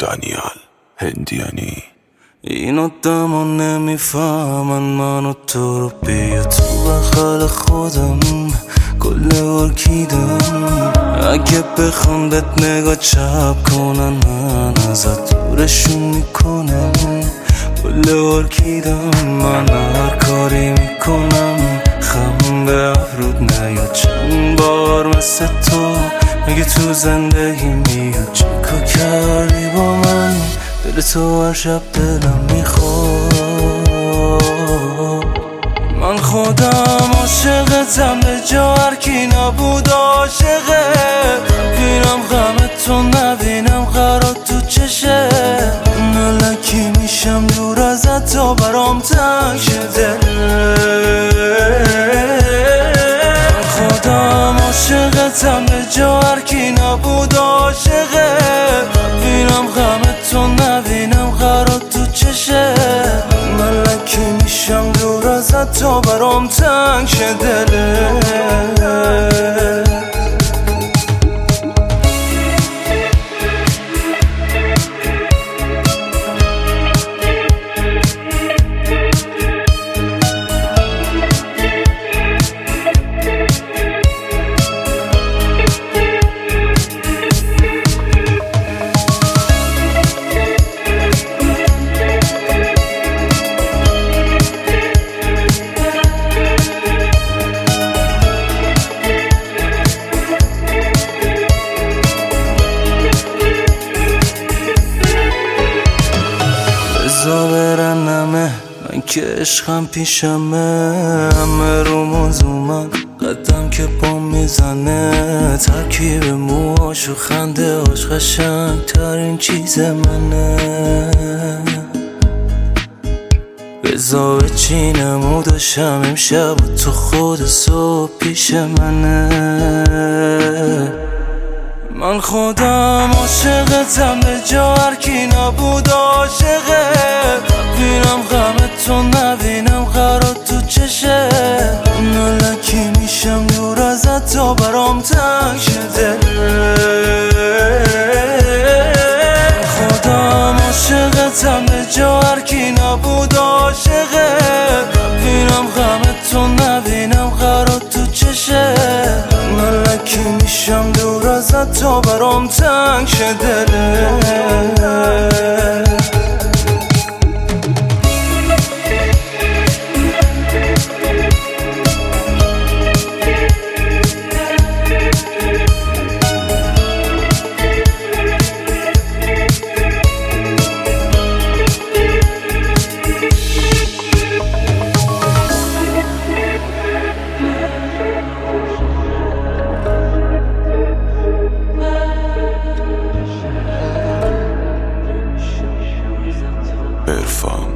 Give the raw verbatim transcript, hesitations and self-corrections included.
دانیال هندیانی. این آدم ها نمیفهمن من و تو رو، بیا تو بخل خودم کل ارکیدم. اگه بخوام بهت نگاه چپ کنن من ازت دورشون میکنم، کل ارکیدم. من هر کاری میکنم خم به افرود نیاد. چند بار مثل تو مگه تو زندگی میاد؟ چیکار کردی با من؟ دل تو هر شب دلم میخواد. من خودم عاشقتم به جا هر کی نبود عاشقه. بینم غمتو نبینم قرار تو چشه. نلکی میشم دور ازت تا برام تنگ شده. من خودم عاشقتم به جا هر کی نبود عاشقه. بینم غمتو نبینم قرار تو چشه. ملکی میشم دور ازت تا برام تنگ شه دله. بزا برنمه من که عشقم پیشمه. همه رو موضوع قدم که پا میزنه. ترکیب موهاش و خنده هاش قشنگ ترین چیز منه. بزا بچینم و داشتم امشب و تو خود صبح پیش منه. من خودم عاشقتم به جا هر کی نبود عاشقه. بینم غمتو نبینم قرار تو چشه. نلکی میشم دور ازت تا برام تنگ شده. خودم عاشقتم به جا هر کی نبود عاشقه. بینم غمتو نبینم قرار تو چشه. ملکی میشم دور ازت تا برام تنگ شه دله. عرفان